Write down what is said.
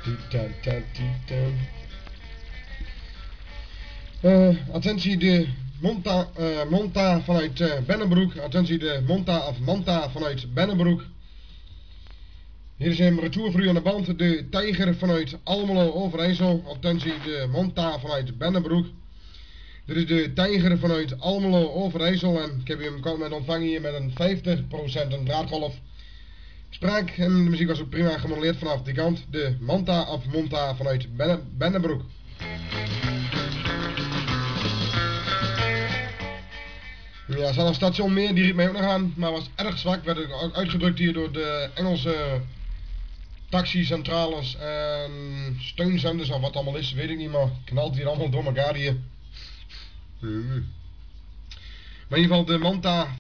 Attentie de Monta vanuit Bennebroek. Attentie de Manta vanuit Bennebroek. Hier is een retour voor u aan de band. De Tijger vanuit Almelo Overijssel. Attentie de Monta vanuit Bennebroek. Dit is de Tijger vanuit Almelo Overijssel. En ik heb hem met ontvangen hier met een 50% een draadgolf. Spraak en de muziek was ook prima gemodelleerd vanaf die kant. De Monta vanuit Bennebroek. Ja, er zat een station meer, die riep mij ook nog aan, maar was erg zwak. Werd ook uitgedrukt hier door de Engelse taxicentrales en steunzenders of wat allemaal is, weet ik niet, maar knalt hier allemaal door elkaar hier. Maar in ieder geval de Monta